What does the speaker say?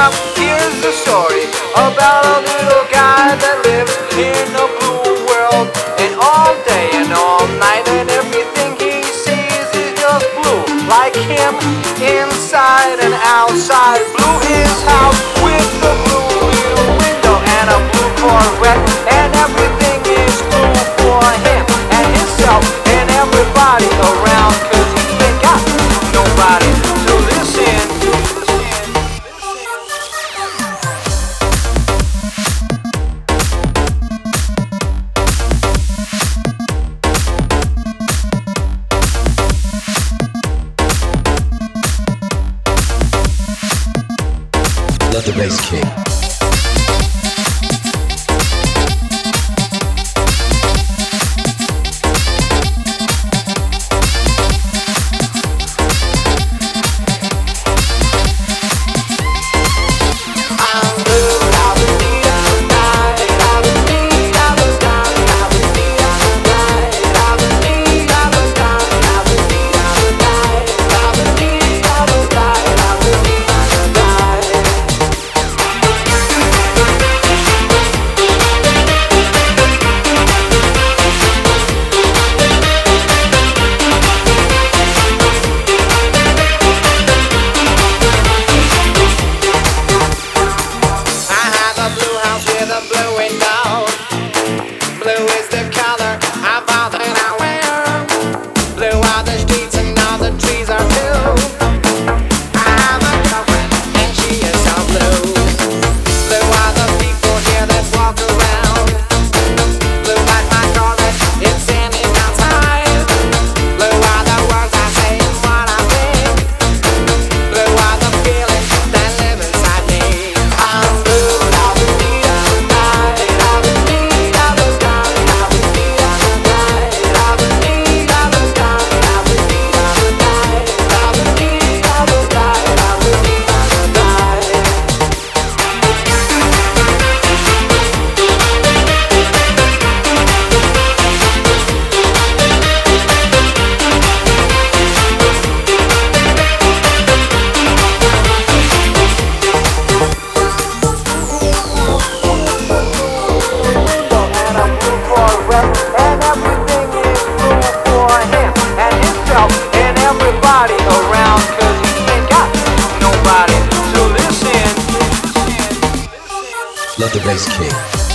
Now here's the story about a little guy that lives in a blue world, and all day and all night, and everything he sees is just blue, like him, inside and outside. Blue his house with the blue little window and a blue Corvette, and everything is blue for him and himself and everybody around, 'cause he ain't got nobody to listen. Let the bass kick. Around, 'cause he ain't got nobody to listen. Let the bass kick.